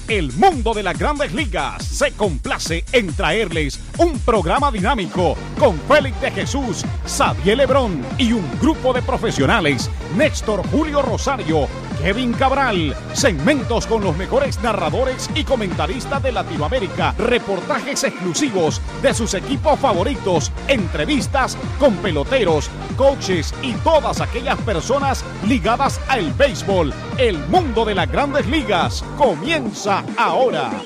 El mundo de las grandes ligas se complace en traerles un programa dinámico con Félix de Jesús, Xavier Lebrón y un grupo de profesionales, Néstor Julio Rosario, Kevin Cabral, segmentos con los mejores narradores y comentaristas de Latinoamérica, reportajes exclusivos de sus equipos favoritos, entrevistas con peloteros, coaches y todas aquellas personas ligadas al béisbol. El mundo de las grandes ligas comienza ahora.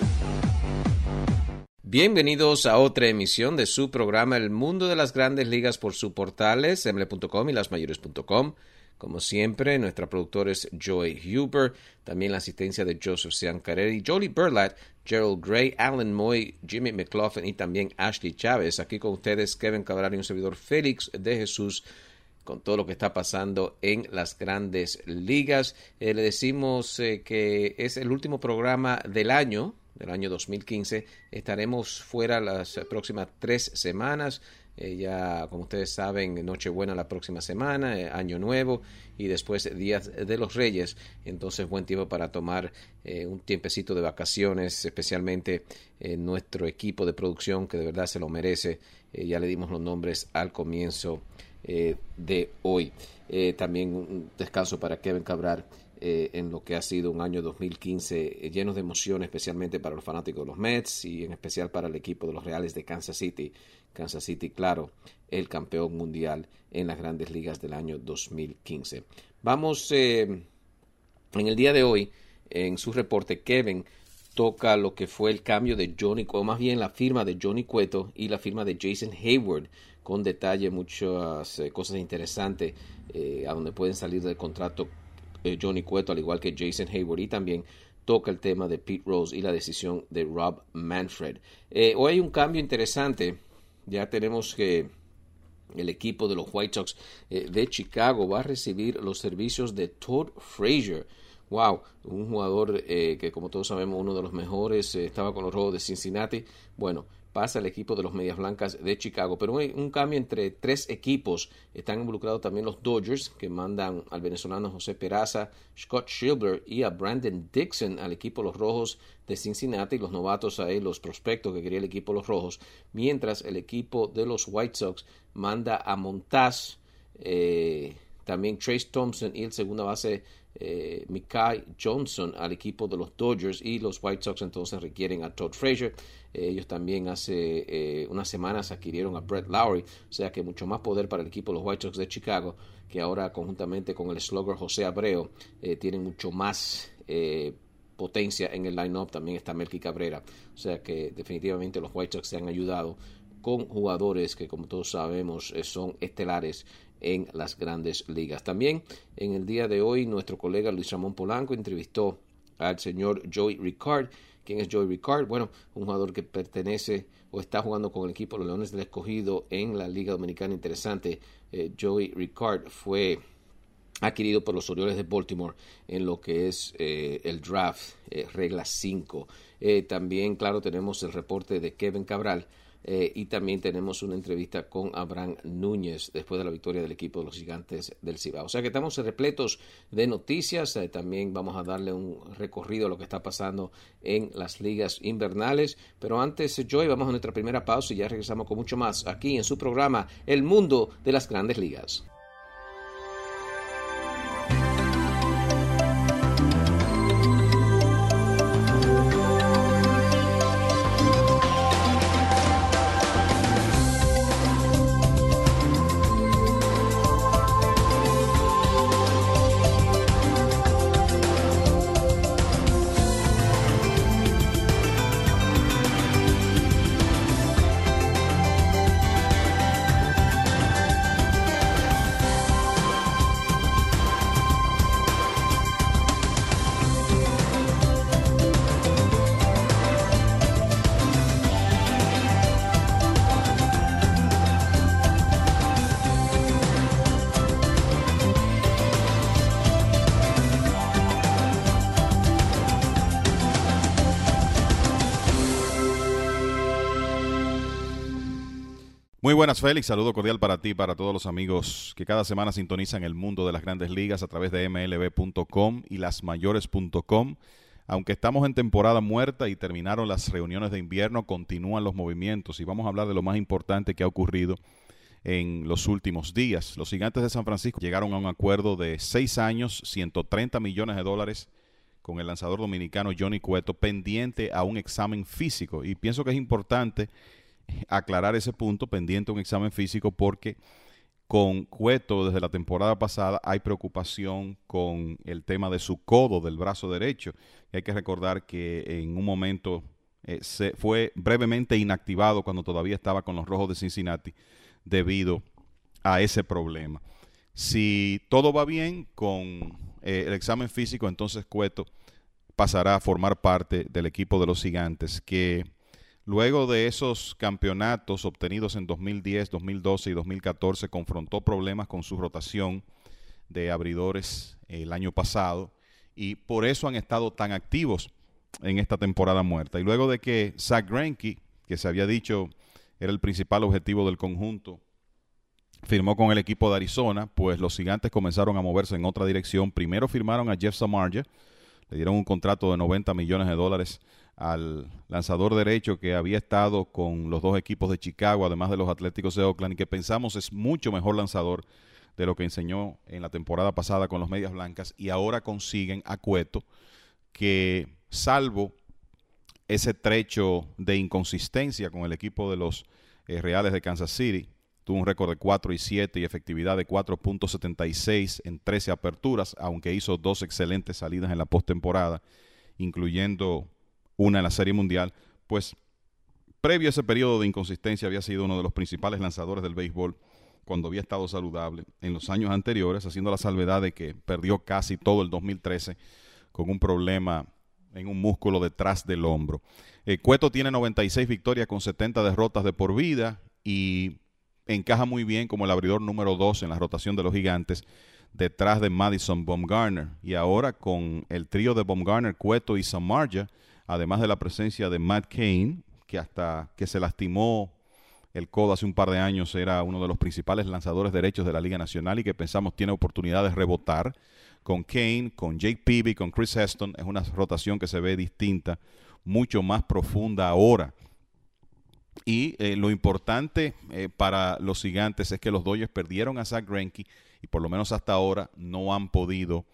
Bienvenidos a otra emisión de su programa El Mundo de las Grandes Ligas por sus portales ml.com y lasmayores.com. Como siempre, nuestra productora es Joy Huber, también la asistencia de Joseph Ciancarelli, Jolie Burlat, Gerald Gray, Alan Moy, Jimmy McLaughlin y también Ashley Chávez. Aquí con ustedes Kevin Cabral y un servidor Félix de Jesús con todo lo que está pasando en las Grandes Ligas. Le decimos que es el último programa del año 2015. Estaremos fuera las próximas 3 semanas. Ya, como ustedes saben, Nochebuena la próxima semana, Año Nuevo y después Días de los Reyes. Entonces, buen tiempo para tomar un tiempecito de vacaciones, especialmente nuestro equipo de producción que de verdad se lo merece. Ya le dimos los nombres al comienzo de hoy. También un descanso para Kevin Cabral en lo que ha sido un año 2015 lleno de emoción, especialmente para los fanáticos de los Mets y en especial para el equipo de los Reales de Kansas City. Kansas City, claro, el campeón mundial en las Grandes Ligas del año 2015. Vamos, en el día de hoy, en su reporte, Kevin toca lo que fue el cambio de Johnny, o más bien la firma de Johnny Cueto y la firma de Jason Hayward, con detalle muchas cosas interesantes a donde pueden salir del contrato Johnny Cueto, al igual que Jason Hayward, y también toca el tema de Pete Rose y la decisión de Rob Manfred. Hoy hay un cambio interesante. Ya tenemos que el equipo de los White Sox de Chicago va a recibir los servicios de Todd Frazier. Wow, un jugador que, como todos sabemos, uno de los mejores, estaba con los Rojos de Cincinnati. Bueno, pasa al equipo de los Medias Blancas de Chicago, pero hay un cambio entre 3 equipos. Están involucrados también los Dodgers, que mandan al venezolano José Peraza, Scott Schilber y a Brandon Dixon al equipo de los Rojos de Cincinnati, los novatos ahí, los prospectos que quería el equipo de los Rojos, mientras el equipo de los White Sox manda a Montaz, también Trace Thompson y el segunda base Mikai Johnson al equipo de los Dodgers, y los White Sox entonces requieren a Todd Frazier. Ellos también hace unas semanas adquirieron a Brett Lowry, o sea que mucho más poder para el equipo de los White Sox de Chicago, que ahora conjuntamente con el slugger José Abreu tienen mucho más potencia en el line-up. También está Melky Cabrera, o sea que definitivamente los White Sox se han ayudado con jugadores que, como todos sabemos, son estelares en las Grandes Ligas. También en el día de hoy nuestro colega Luis Ramón Polanco entrevistó al señor Joey Ricard. ¿Quién es Joey Ricard? Bueno, un jugador que pertenece o está jugando con el equipo de los Leones del Escogido en la Liga Dominicana. Interesante, Joey Ricard fue adquirido por los Orioles de Baltimore en lo que es el draft, regla 5. También, claro, tenemos el reporte de Kevin Cabral. Y también tenemos una entrevista con Abraham Núñez después de la victoria del equipo de los Gigantes del Cibao. O sea que estamos repletos de noticias. También vamos a darle un recorrido a lo que está pasando en las ligas invernales. Pero antes, Joy, vamos a nuestra primera pausa y ya regresamos con mucho más aquí en su programa El Mundo de las Grandes Ligas. Muy buenas, Félix. Saludo cordial para ti y para todos los amigos que cada semana sintonizan el mundo de las Grandes Ligas a través de MLB.com y lasmayores.com. aunque estamos en temporada muerta y terminaron las reuniones de invierno, continúan los movimientos y vamos a hablar de lo más importante que ha ocurrido en los últimos días. Los Gigantes de San Francisco llegaron a un acuerdo de 6 años, $130 millones con el lanzador dominicano Johnny Cueto, pendiente a un examen físico. Y pienso que es importante aclarar ese punto, pendiente a un examen físico, porque con Cueto desde la temporada pasada hay preocupación con el tema de su codo del brazo derecho. Hay que recordar que en un momento se fue brevemente inactivado cuando todavía estaba con los Rojos de Cincinnati debido a ese problema. Si todo va bien con el examen físico, entonces Cueto pasará a formar parte del equipo de los Gigantes, que luego de esos campeonatos obtenidos en 2010, 2012 y 2014, confrontó problemas con su rotación de abridores el año pasado y por eso han estado tan activos en esta temporada muerta. Y luego de que Zack Greinke, que se había dicho era el principal objetivo del conjunto, firmó con el equipo de Arizona, pues los Gigantes comenzaron a moverse en otra dirección. Primero firmaron a Jeff Samardzija, le dieron un contrato de $90 millones al lanzador derecho que había estado con los dos equipos de Chicago, además de los Atléticos de Oakland, y que pensamos es mucho mejor lanzador de lo que enseñó en la temporada pasada con los Medias Blancas, y ahora consiguen a Cueto, que salvo ese trecho de inconsistencia con el equipo de los Reales de Kansas City, tuvo un récord de 4-7 y efectividad de 4.76 en 13 aperturas, aunque hizo 2 excelentes salidas en la postemporada, incluyendo una en la Serie Mundial. Pues previo a ese periodo de inconsistencia había sido uno de los principales lanzadores del béisbol cuando había estado saludable en los años anteriores, haciendo la salvedad de que perdió casi todo el 2013 con un problema en un músculo detrás del hombro. Cueto tiene 96 victorias con 70 derrotas de por vida y encaja muy bien como el abridor número 2 en la rotación de los Gigantes, detrás de Madison Bumgarner. Y ahora con el trío de Bumgarner, Cueto y Samardzija, además de la presencia de Matt Cain, que hasta que se lastimó el codo hace un par de años era uno de los principales lanzadores derechos de la Liga Nacional y que pensamos tiene oportunidad de rebotar. Con Cain, con Jake Peavy, con Chris Heston, es una rotación que se ve distinta, mucho más profunda ahora. Y lo importante para los Gigantes es que los Dodgers perdieron a Zack Greinke y por lo menos hasta ahora no han podido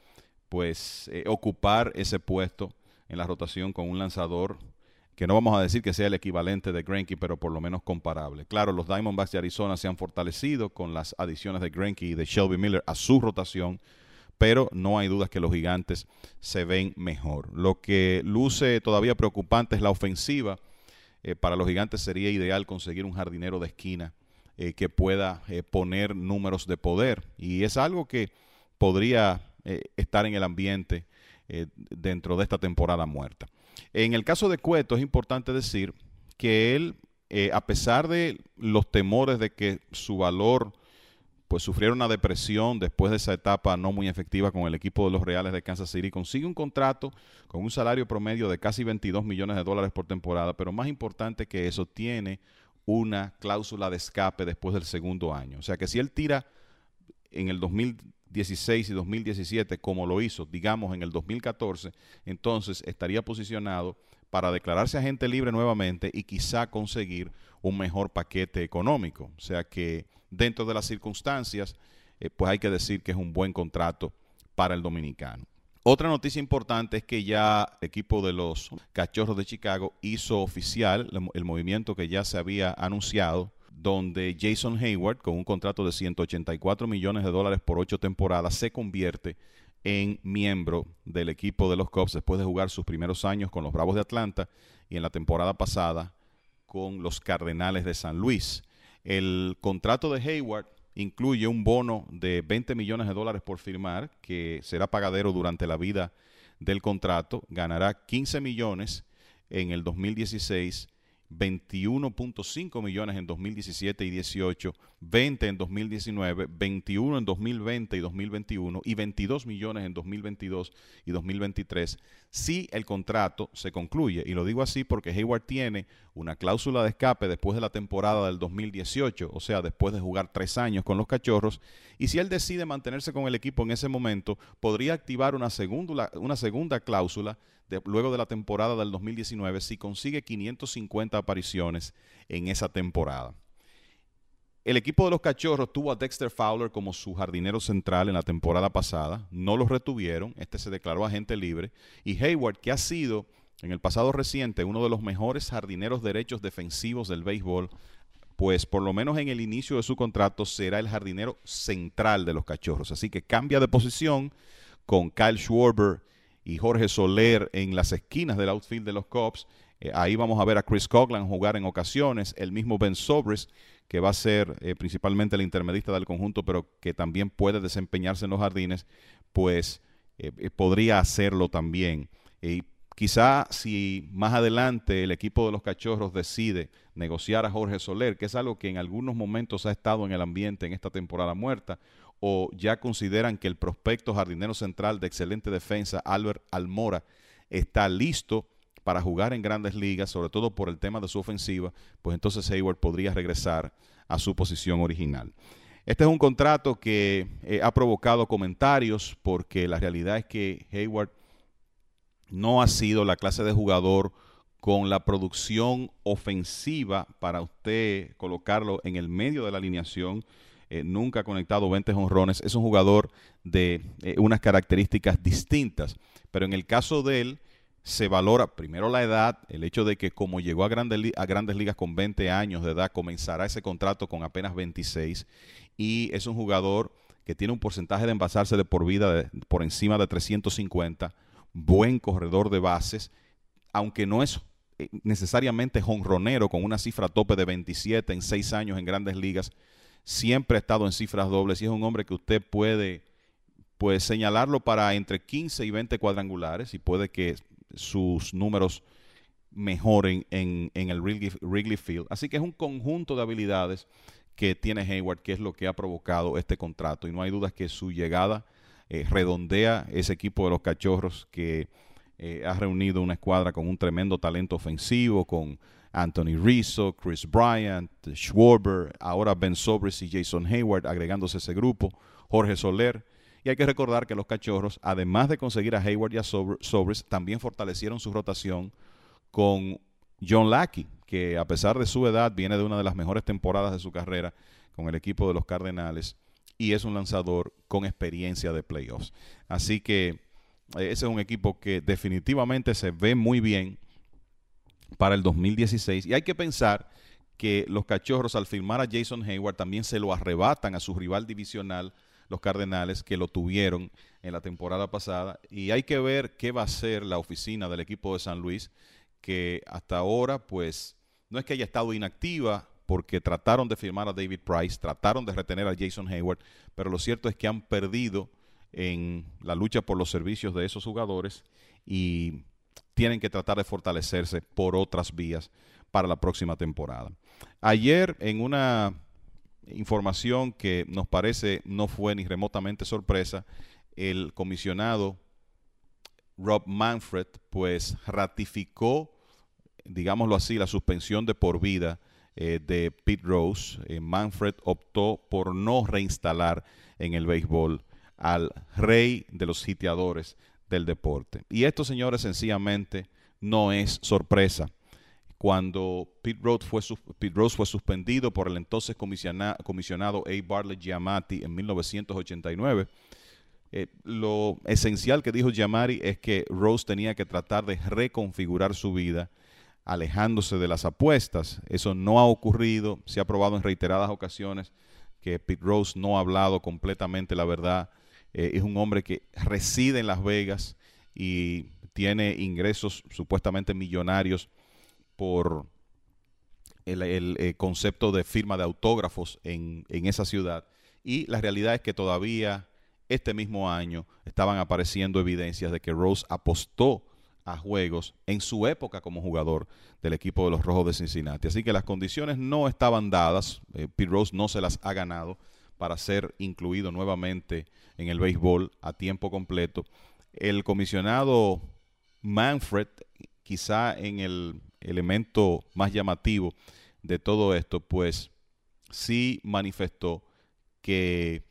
ocupar ese puesto en la rotación con un lanzador que no vamos a decir que sea el equivalente de Greinke, pero por lo menos comparable. Claro, los Diamondbacks de Arizona se han fortalecido con las adiciones de Greinke y de Shelby Miller a su rotación, pero no hay dudas que los Gigantes se ven mejor. Lo que luce todavía preocupante es la ofensiva. Para los Gigantes sería ideal conseguir un jardinero de esquina que pueda poner números de poder, y es algo que podría estar en el ambiente dentro de esta temporada muerta. En el caso de Cueto es importante decir que él, a pesar de los temores de que su valor pues sufriera una depresión después de esa etapa no muy efectiva con el equipo de los Reales de Kansas City, consigue un contrato con un salario promedio de casi $22 millones por temporada, pero más importante que eso, tiene una cláusula de escape después del segundo año. O sea que si él tira en el 2016 y 2017 como lo hizo, digamos, en el 2014, entonces estaría posicionado para declararse agente libre nuevamente y quizá conseguir un mejor paquete económico. O sea que dentro de las circunstancias, pues hay que decir que es un buen contrato para el dominicano. Otra noticia importante es que ya el equipo de los Cachorros de Chicago hizo oficial el movimiento que ya se había anunciado, donde Jason Heyward, con un contrato de $184 millones por 8 temporadas, se convierte en miembro del equipo de los Cubs después de jugar sus primeros años con los Bravos de Atlanta y en la temporada pasada con los Cardenales de San Luis. El contrato de Heyward incluye un bono de $20 millones por firmar, que será pagadero durante la vida del contrato. Ganará $15 millones en el 2016, 21.5 millones en 2017 y 18, 20 en 2019, 21 en 2020 y 2021 y 22 millones en 2022 y 2023 si el contrato se concluye. Y lo digo así porque Heyward tiene una cláusula de escape después de la temporada del 2018, o sea, después de jugar 3 años con los Cachorros, y si él decide mantenerse con el equipo en ese momento, podría activar una segunda cláusula luego de la temporada del 2019 si consigue 550 apariciones en esa temporada. El equipo de los Cachorros tuvo a Dexter Fowler como su jardinero central en la temporada pasada, no lo retuvieron, se declaró agente libre, y Hayward, que ha sido en el pasado reciente uno de los mejores jardineros derechos defensivos del béisbol, pues por lo menos en el inicio de su contrato será el jardinero central de los Cachorros. Así que cambia de posición con Kyle Schwarber y Jorge Soler en las esquinas del outfield de los Cubs. Ahí vamos a ver a Chris Coghlan jugar en ocasiones, el mismo Ben Zobrist, que va a ser principalmente el intermedista del conjunto, pero que también puede desempeñarse en los jardines, pues podría hacerlo también. Quizá si más adelante el equipo de los Cachorros decide negociar a Jorge Soler, que es algo que en algunos momentos ha estado en el ambiente en esta temporada muerta, o ya consideran que el prospecto jardinero central de excelente defensa, Albert Almora, está listo para jugar en Grandes Ligas, sobre todo por el tema de su ofensiva, pues entonces Hayward podría regresar a su posición original. Este es un contrato que ha provocado comentarios porque la realidad es que Hayward no ha sido la clase de jugador con la producción ofensiva para usted colocarlo en el medio de la alineación. Nunca ha conectado 20 jonrones. Es un jugador de unas características distintas, pero en el caso de él se valora primero la edad, el hecho de que como llegó a Grandes Ligas con 20 años de edad, comenzará ese contrato con apenas 26, y es un jugador que tiene un porcentaje de envasarse de por vida por encima de 350, buen corredor de bases, aunque no es necesariamente jonronero con una cifra tope de 27 en 6 años en Grandes Ligas, siempre ha estado en cifras dobles y es un hombre que usted puede señalarlo para entre 15 y 20 cuadrangulares y puede que sus números mejoren en el Wrigley Field. Así que es un conjunto de habilidades que tiene Hayward, que es lo que ha provocado este contrato, y no hay dudas que su llegada redondea ese equipo de los Cachorros que ha reunido una escuadra con un tremendo talento ofensivo, con Anthony Rizzo, Chris Bryant, Schwarber, ahora Ben Zobrist y Jason Hayward agregándose a ese grupo, Jorge Soler. Y hay que recordar que los Cachorros, además de conseguir a Hayward y a Zobrist, también fortalecieron su rotación con John Lackey, que a pesar de su edad viene de una de las mejores temporadas de su carrera con el equipo de los Cardenales y es un lanzador con experiencia de playoffs. Así que ese es un equipo que definitivamente se ve muy bien para el 2016. Y hay que pensar que los Cachorros, al firmar a Jason Hayward, también se lo arrebatan a su rival divisional, los Cardenales, que lo tuvieron en la temporada pasada. Y hay que ver qué va a hacer la oficina del equipo de San Luis, que hasta ahora, pues, no es que haya estado inactiva, porque trataron de firmar a David Price, trataron de retener a Jason Hayward, pero lo cierto es que han perdido en la lucha por los servicios de esos jugadores y tienen que tratar de fortalecerse por otras vías para la próxima temporada. Ayer, en una información que nos parece no fue ni remotamente sorpresa, el comisionado Rob Manfred pues ratificó, digámoslo así, la suspensión de por vida de Pete Rose. Manfred optó por no reinstalar en el béisbol al rey de los hiteadores del deporte. Y esto, señores, sencillamente no es sorpresa. Cuando Pete Rose fue suspendido por el entonces comisionado A. Bartlett Giamatti en 1989, lo esencial que dijo Giamatti es que Rose tenía que tratar de reconfigurar su vida alejándose de las apuestas. Eso no ha ocurrido, se ha probado en reiteradas ocasiones que Pete Rose no ha hablado completamente la verdad. Es un hombre que reside en Las Vegas y tiene ingresos supuestamente millonarios por el concepto de firma de autógrafos en esa ciudad. Y la realidad es que todavía este mismo año estaban apareciendo evidencias de que Rose apostó a juegos en su época como jugador del equipo de los Rojos de Cincinnati. Así que las condiciones no estaban dadas. Pete Rose no se las ha ganado para ser incluido nuevamente en el béisbol a tiempo completo. El comisionado Manfred, quizá en el elemento más llamativo de todo esto, pues sí manifestó que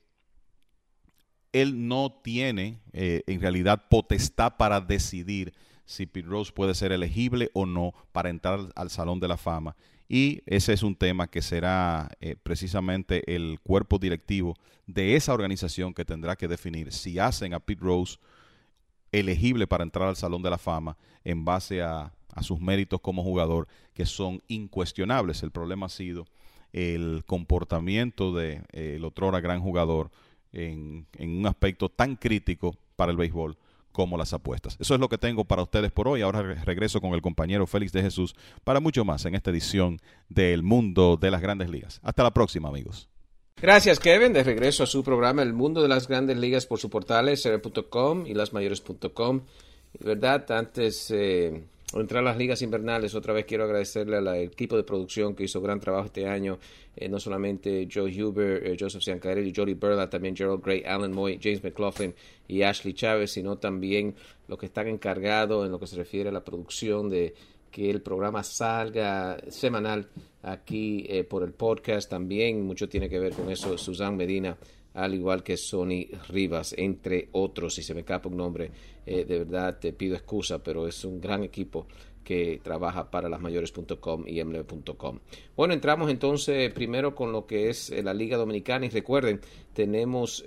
él no tiene en realidad potestad para decidir si Pete Rose puede ser elegible o no para entrar al Salón de la Fama. Y ese es un tema que será precisamente el cuerpo directivo de esa organización que tendrá que definir si hacen a Pete Rose elegible para entrar al Salón de la Fama en base a sus méritos como jugador, que son incuestionables. El problema ha sido el comportamiento de el otrora gran jugador en un aspecto tan crítico para el béisbol como las apuestas. Eso es lo que tengo para ustedes por hoy. Ahora regreso con el compañero Félix de Jesús para mucho más en esta edición del Mundo de las Grandes Ligas. Hasta la próxima, amigos. Gracias, Kevin. De regreso a su programa El Mundo de las Grandes Ligas por su portales CR.com y lasmayores.com. Y verdad, antes de entrar a las ligas invernales, otra vez quiero agradecerle al equipo de producción que hizo gran trabajo este año. No solamente Joe Huber, Joseph Ciancarelli, Jody Berla, también Gerald Gray, Alan Moy, James McLaughlin y Ashley Chávez, sino también los que están encargados en lo que se refiere a la producción de que el programa salga semanal aquí por el podcast. También mucho tiene que ver con eso Susan Medina, al igual que Sonny Rivas, entre otros. Si se me escapa un nombre, de verdad te pido excusa, pero es un gran equipo que trabaja para lasmayores.com y mlb.com. Bueno, entramos entonces primero con lo que es la Liga Dominicana, y recuerden, tenemos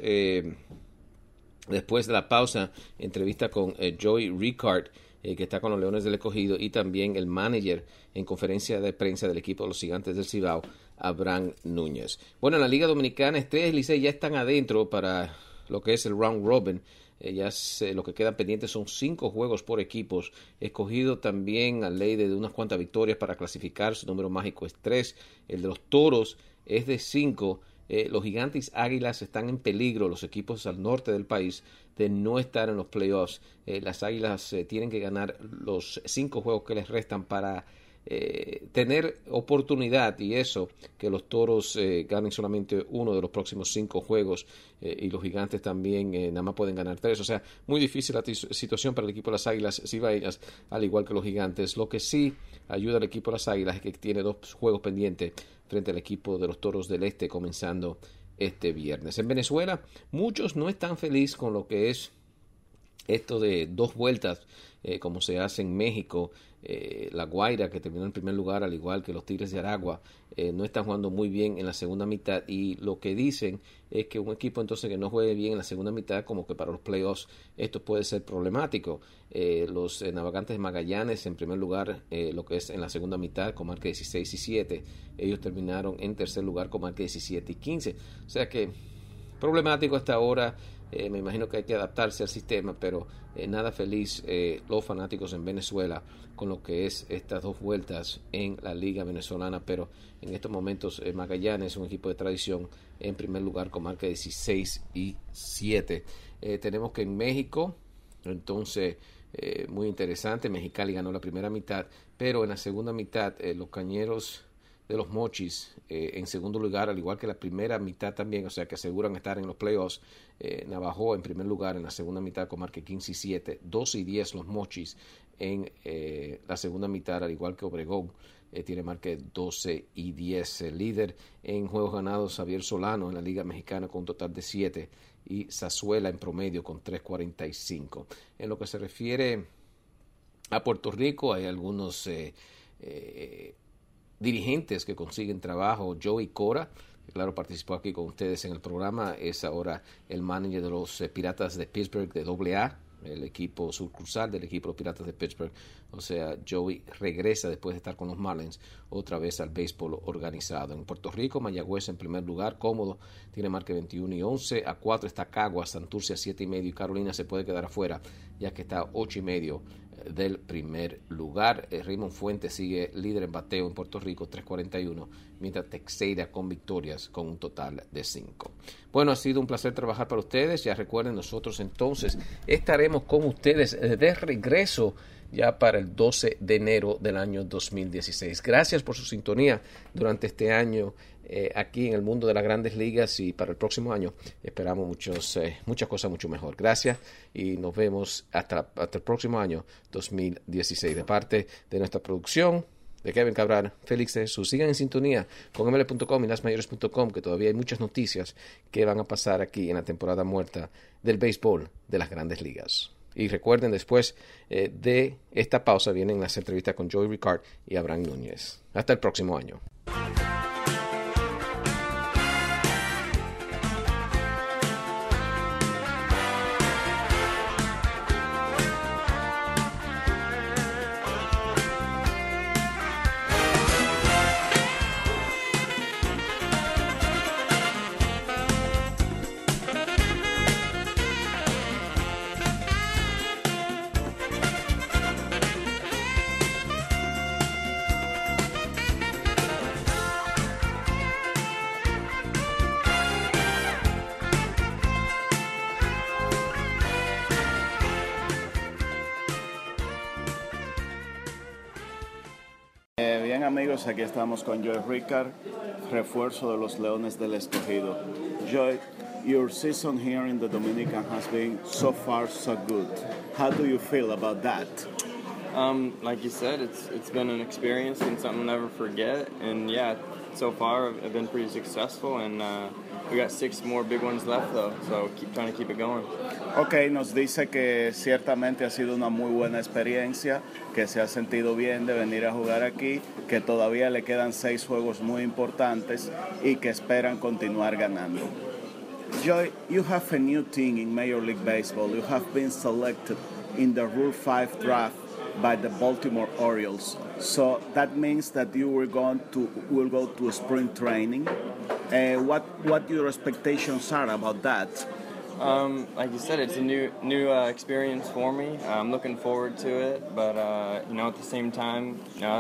después de la pausa entrevista con Joey Ricard, que está con los Leones del Escogido, y también el manager en conferencia de prensa del equipo de los Gigantes del Cibao, Abraham Núñez. Bueno, en la Liga Dominicana, Estrellas y Licey ya están adentro para lo que es el round robin. Lo que queda pendiente son 5 juegos por equipos. Escogido también a ley de unas cuantas victorias para clasificar. Su número mágico es 3. El de los Toros es de 5. Los Gigantes Águilas están en peligro, los equipos al norte del país, de no estar en los playoffs. Las Águilas tienen que ganar los 5 juegos que les restan para tener oportunidad, y eso, que los Toros ganen solamente uno de los próximos 5 juegos, y los Gigantes también nada más pueden ganar 3. O sea, muy difícil la situación para el equipo de las Águilas Cibaeñas, al igual que los Gigantes. Lo que sí ayuda al equipo de las Águilas es que tiene 2 juegos pendientes frente al equipo de los Toros del Este, comenzando este viernes. En Venezuela, muchos no están felices con lo que es esto de 2 vueltas, como se hace en México. La Guaira, que terminó en primer lugar, al igual que los Tigres de Aragua, no están jugando muy bien en la segunda mitad, y lo que dicen es que un equipo entonces que no juegue bien en la segunda mitad, como que para los playoffs esto puede ser problemático. Los Navegantes de Magallanes en primer lugar, lo que es en la segunda mitad, con marca 16 y 7, ellos terminaron en tercer lugar con marca 17 y 15, o sea que problemático hasta ahora. Me imagino que hay que adaptarse al sistema, pero nada feliz los fanáticos en Venezuela con lo que es estas 2 vueltas en la Liga Venezolana. Pero en estos momentos Magallanes es un equipo de tradición en primer lugar con marca 16 y 7. Tenemos que en México, entonces muy interesante, Mexicali ganó la primera mitad, pero en la segunda mitad los Cañeros de los Mochis en segundo lugar, al igual que la primera mitad también, o sea que aseguran estar en los playoffs. Navajo en primer lugar en la segunda mitad con marca 15 y 7, 12 y 10 los Mochis en la segunda mitad, al igual que Obregón tiene marca 12 y 10. El líder en juegos ganados, Javier Solano, en la Liga Mexicana con un total de 7, y Zazuela en promedio con 3.45. En lo que se refiere a Puerto Rico, hay algunos dirigentes que consiguen trabajo. Joey Cora, que claro participó aquí con ustedes en el programa, es ahora el manager de los Piratas de Pittsburgh de AA, el equipo sucursal del equipo de los Piratas de Pittsburgh. O sea, Joey regresa después de estar con los Marlins otra vez al béisbol organizado. En Puerto Rico, Mayagüez en primer lugar, cómodo, tiene marca 21 y 11. A 4 está Caguas, Santurce a 7 y medio, y Carolina se puede quedar afuera, ya que está a 8 y medio del primer lugar. Raymond Fuentes sigue líder en bateo en Puerto Rico, 3.41, mientras Teixeira con victorias con un total de 5. Bueno, ha sido un placer trabajar para ustedes. Ya recuerden, nosotros entonces estaremos con ustedes de regreso ya para el 12 de enero del año 2016. Gracias por su sintonía durante este año aquí en el mundo de las Grandes Ligas, y para el próximo año esperamos muchas cosas mucho mejor. Gracias y nos vemos hasta el próximo año 2016. De parte de nuestra producción, De Kevin Cabral, Félix de Jesús. Sigan en sintonía con ML.com y lasmayores.com, que todavía hay muchas noticias que van a pasar aquí en la temporada muerta del béisbol de las Grandes Ligas. Y recuerden, después de esta pausa vienen las entrevistas con Joey Ricard y Abraham Núñez. Hasta el próximo año. Bien amigos, aquí estamos con Joey Ricard, refuerzo de los Leones del Escogido. Joey, your season here in the Dominican has been so far so good. How do you feel about that? Like you said, it's been an experience and something I'll never forget. And yeah, so far I've been pretty successful, and we got 6 more big ones left though, so trying to keep it going. Ok, nos dice que ciertamente ha sido una muy buena experiencia, que se ha sentido bien de venir a jugar aquí, que todavía le quedan 6 juegos muy importantes y que esperan continuar ganando. Joey, you have a new team in Major League Baseball. You have been selected in the Rule 5 draft by the Baltimore Orioles. So that means that you will go to spring training. What your expectations are about that? Like you said, it's a new experience for me. I'm looking forward to it, but at the same time,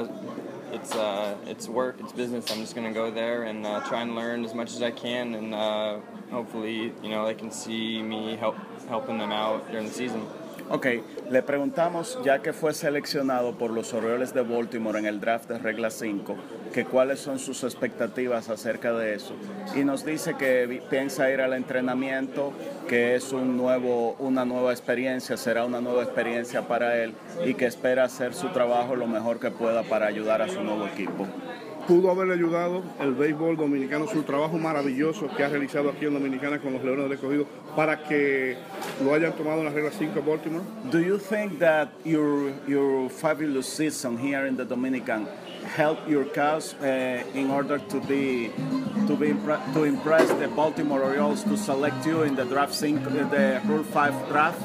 it's work, it's business. I'm just going to go there and try and learn as much as I can, and hopefully, they can see me helping them out during the season. Ok, le preguntamos, ya que fue seleccionado por los Orioles de Baltimore en el draft de regla 5, que cuáles son sus expectativas acerca de eso. Y nos dice que piensa ir al entrenamiento, que es una nueva experiencia, será una nueva experiencia para él, y que espera hacer su trabajo lo mejor que pueda para ayudar a su nuevo equipo. Pudo haberle ayudado el béisbol dominicano, su trabajo maravilloso que ha realizado aquí en Dominicana con los Leones del Escogido, para que lo hayan tomado en la regla 5 de Baltimore? Do you think that your fabulous season here in the Dominican helped your cause in order to impress the Baltimore Orioles to select you in the the Rule 5 draft?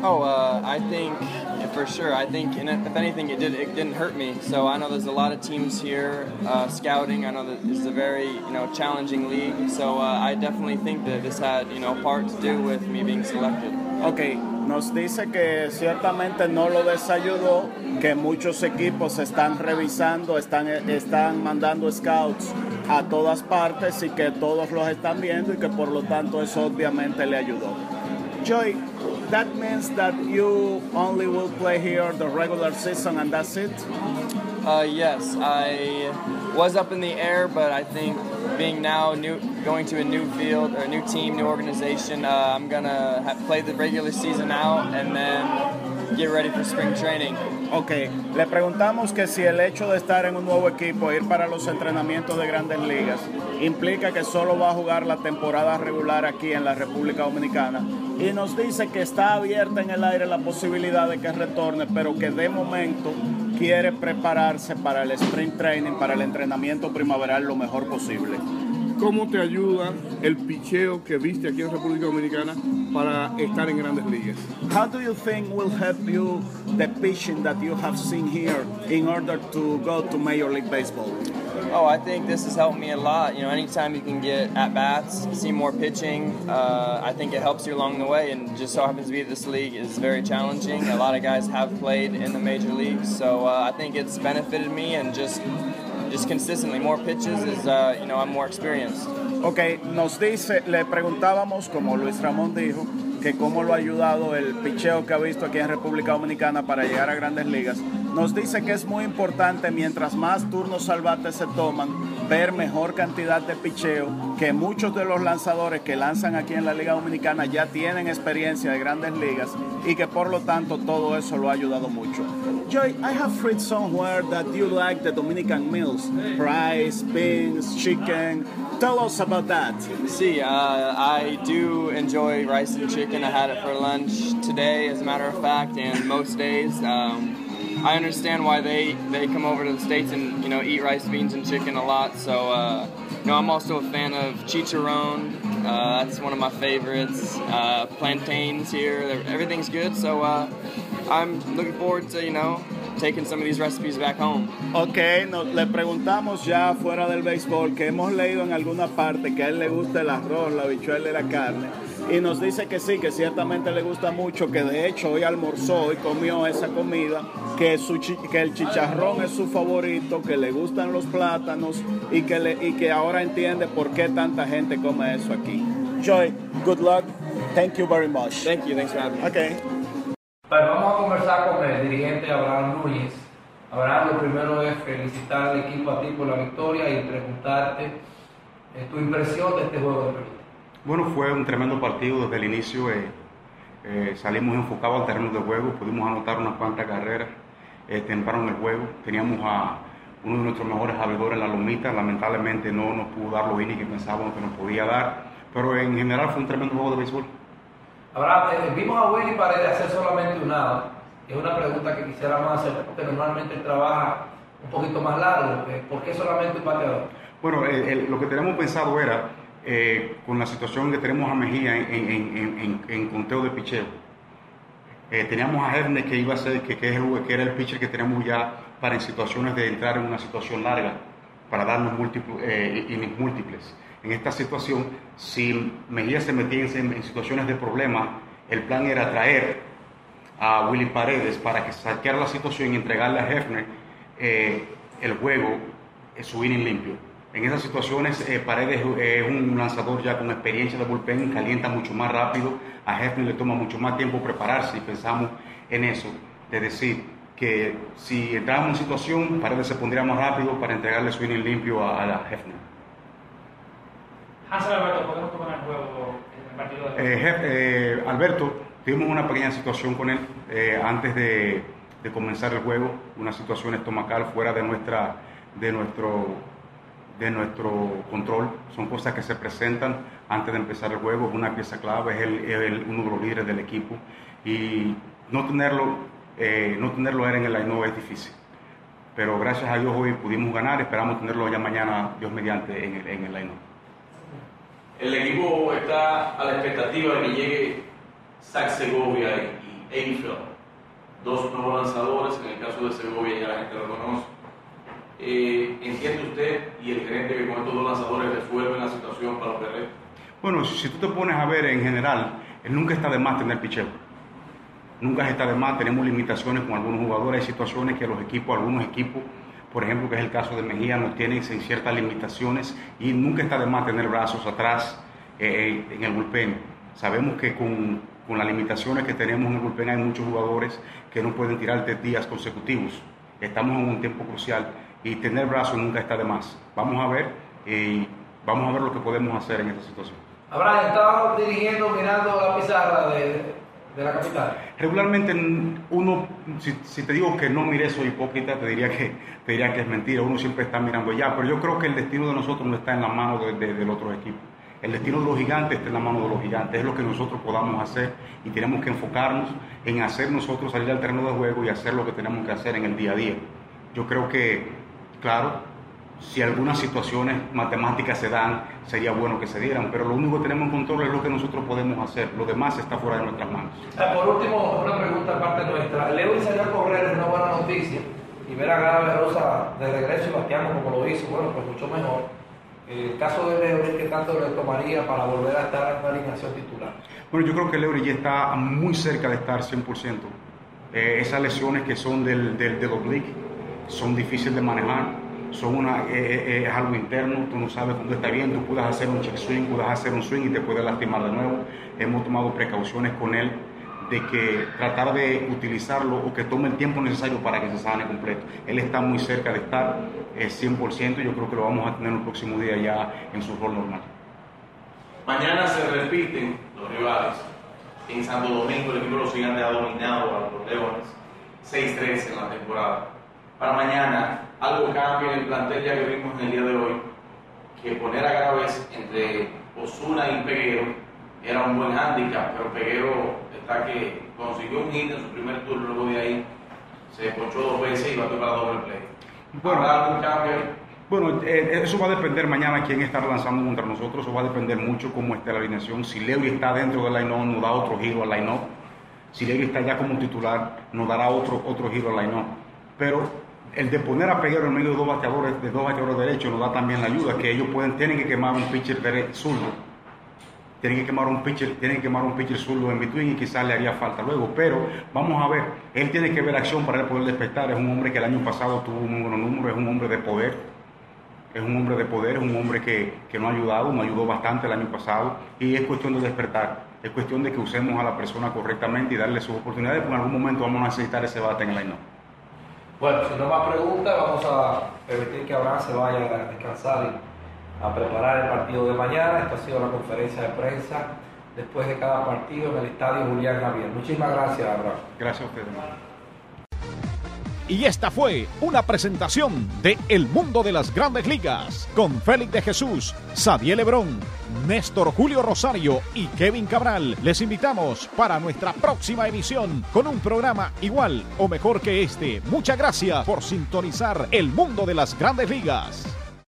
I think for sure. I think, if anything, it didn't hurt me. So I know there's a lot of teams here scouting. I know that this is a very challenging league. So I definitely think that this had part to do with me being selected. Okay, nos dice que ciertamente no lo desayudó, que muchos equipos están revisando, están mandando scouts a todas partes y que todos los están viendo y que por lo tanto eso obviamente le ayudó. Joey, that means that you only will play here the regular season and that's it? Yes, I was up in the air, but I think being now going to a new field or a new team, new organization, I'm gonna play the regular season out and then get ready for spring training. Ok, le preguntamos que si el hecho de estar en un nuevo equipo, ir para los entrenamientos de Grandes Ligas, implica que solo va a jugar la temporada regular aquí en la República Dominicana, y nos dice que está abierta en el aire la posibilidad de que retorne, pero que de momento quiere prepararse para el sprint training, para el entrenamiento primaveral lo mejor posible. ¿Cómo te ayuda el picheo que viste aquí en República Dominicana para estar en Grandes Ligas? How do you think will help you the pitching that you have seen here in order to go to Major League Baseball? I think this has helped me a lot. Anytime you can get at-bats, see more pitching, I think it helps you along the way. And just so happens to be this league is very challenging. A lot of guys have played in the major leagues, so I think it's benefited me, and just consistently more pitches is, I'm more experienced. Ok, nos dice, le preguntábamos, como Luis Ramón dijo, que cómo lo ha ayudado el picheo que ha visto aquí en República Dominicana para llegar a Grandes Ligas. Nos dice que es muy importante, mientras más turnos salvates se toman, ver mejor cantidad de picheo, que muchos de los lanzadores que lanzan aquí en la Liga Dominicana ya tienen experiencia de Grandes Ligas y que por lo tanto todo eso lo ha ayudado mucho. Joy, I have read somewhere that you like the Dominican meals, rice, beans, chicken. Tell us about that. See, I do enjoy rice and chicken. I had it for lunch today, as a matter of fact, and most days. I understand why they come over to the States and, eat rice, beans, and chicken a lot. So, I'm also a fan of chicharron. That's one of my favorites. Plantains here, everything's good. So, I'm looking forward to, taking some of these recipes back home. Ok, le preguntamos ya fuera del béisbol que hemos leído en alguna parte que a él le gusta el arroz, la habichuela y la carne. Y nos dice que sí, que ciertamente le gusta mucho, que de hecho hoy almorzó y comió esa comida, que el chicharrón es su favorito, que le gustan los plátanos y que ahora entiende por qué tanta gente come eso aquí. Joy, good luck. Thank you very much. Thank you. Thanks for having me. Okay. Bueno, vamos a conversar con el dirigente Abraham Núñez. Abraham, lo primero es felicitar al equipo a ti por la victoria y preguntarte tu impresión de este juego de pelota. Bueno, fue un tremendo partido desde el inicio. Salimos enfocados al terreno de juego, pudimos anotar unas cuantas carreras temprano en el juego. Teníamos a uno de nuestros mejores abridores en la lomita. Lamentablemente no nos pudo dar los innings que pensábamos que nos podía dar, pero en general fue un tremendo juego de béisbol. Abraham, vimos a Willy Paredes hacer solamente un out. Es una pregunta que quisiéramos hacer porque normalmente él trabaja un poquito más largo. ¿Por qué solamente un bateador? Bueno, lo que teníamos pensado era, con la situación que tenemos a Mejía en conteo de picheo, teníamos a Hefner que iba a ser, que era el pitcher que tenemos ya para en situaciones de entrar en una situación larga, para darnos innings múltiples. En esta situación, si Mejía se metía en situaciones de problema, el plan era traer a Willy Paredes para que saqueara la situación y entregarle a Hefner el juego, su inning limpio. En esas situaciones, Paredes es un lanzador ya con experiencia de bullpen, calienta mucho más rápido, a Hefner le toma mucho más tiempo prepararse y pensamos en eso, de decir que si entrábamos en situación, Paredes se pondría más rápido para entregarle su inning limpio a Hefner. Hansel Alberto, ¿podemos tomar el juego en el partido de Alberto, tuvimos una pequeña situación con él antes de comenzar el juego, una situación estomacal fuera de nuestro control. Son cosas que se presentan antes de empezar el juego. Es una pieza clave, es uno de los líderes del equipo y no tenerlo era en el line-up es difícil. Pero gracias a Dios hoy pudimos ganar, esperamos tenerlo ya mañana, Dios mediante, en el line-up. El equipo está a la expectativa de que llegue Zach Segovia y Einfeld, dos nuevos lanzadores. En el caso de Segovia ya la gente lo conoce. ¿Entiende usted y el gerente que con estos dos lanzadores resuelven la situación para los Guerreros? Bueno, si tú te pones a ver en general, nunca está de más tener picheo. Nunca está de más, tenemos limitaciones con algunos jugadores, hay situaciones que algunos equipos, por ejemplo, que es el caso de Mejía, nos tienen ciertas limitaciones y nunca está de más tener brazos atrás en el bullpen. Sabemos que con las limitaciones que tenemos en el bullpen hay muchos jugadores que no pueden tirar 3 días consecutivos. Estamos en un tiempo crucial y tener brazos nunca está de más. Vamos a ver lo que podemos hacer en esta situación. Abraham, ¿estabas dirigiendo, mirando la pizarra de la capital? Regularmente uno, si te digo que no mire, soy hipócrita, te diría que es mentira. Uno siempre está mirando allá, pero yo creo que el destino de nosotros no está en la mano del otro equipo. El destino de los gigantes está en la mano de los gigantes, es lo que nosotros podamos hacer y tenemos que enfocarnos en hacer nosotros salir al terreno de juego y hacer lo que tenemos que hacer en el día a día. Yo creo que, claro, si algunas situaciones matemáticas se dan, sería bueno que se dieran, pero lo único que tenemos en control es lo que nosotros podemos hacer, lo demás está fuera de nuestras manos. Por último, una pregunta aparte nuestra. Leo salió a correr, es una buena noticia, y ver a Grave Rosa de regreso y bateando como lo hizo, bueno, pues mucho mejor. El caso de Leo, ¿qué tanto le tomaría para volver a estar en la alineación titular? Bueno, yo creo que Leo ya está muy cerca de estar 100%. Esas lesiones que son del oblique son difíciles de manejar. Es algo interno, tú no sabes cuándo está bien, tú puedes hacer un check swing, puedes hacer un swing y te puedes lastimar de nuevo. Hemos tomado precauciones con él de que tratar de utilizarlo o que tome el tiempo necesario para que se sane completo. Él está muy cerca de estar 100% y yo creo que lo vamos a tener el próximo día ya en su rol normal. Mañana se repiten los rivales. En Santo Domingo el equipo de los Gigantes ha dominado a los Leones. 6-3 en la temporada. Para mañana, algo cambia en el plantel ya que vimos en el día de hoy, que poner a Graves entre Osuna y Peguero era un buen hándicap, pero Peguero está que consiguió un hit en su primer turno, luego de ahí se ponchó 2 veces y batió para doble play. ¿Habrá algún cambio ahí? Bueno, eso va a depender mañana quién está lanzando contra nosotros, eso va a depender mucho cómo esté la alineación. Si Leury está dentro del line-up, nos da otro giro al line-up. Si Leury está ya como titular, nos dará otro giro al line-up. Pero el de poner a Peguero en medio de dos bateadores derechos nos da también la ayuda, que ellos tienen que quemar un pitcher zurdo. Tienen que quemar un pitcher zurdo en between y quizás le haría falta luego, pero vamos a ver, él tiene que ver acción para él poder despertar. Es un hombre que el año pasado tuvo un buen número, es un hombre de poder, es un hombre que nos ayudó bastante el año pasado, y es cuestión de despertar, es cuestión de que usemos a la persona correctamente y darle sus oportunidades, porque en algún momento vamos a necesitar ese bate en el line-up. Bueno, si no más preguntas, vamos a permitir que Abraham se vaya a descansar y a preparar el partido de mañana. Esta ha sido la conferencia de prensa después de cada partido en el estadio Julián Javier. Muchísimas gracias, Abraham. Gracias a ustedes. Y esta fue una presentación de El Mundo de las Grandes Ligas con Félix de Jesús, Xavier Lebrón, Néstor Julio Rosario y Kevin Cabral. Les invitamos para nuestra próxima emisión con un programa igual o mejor que este. Muchas gracias por sintonizar El Mundo de las Grandes Ligas.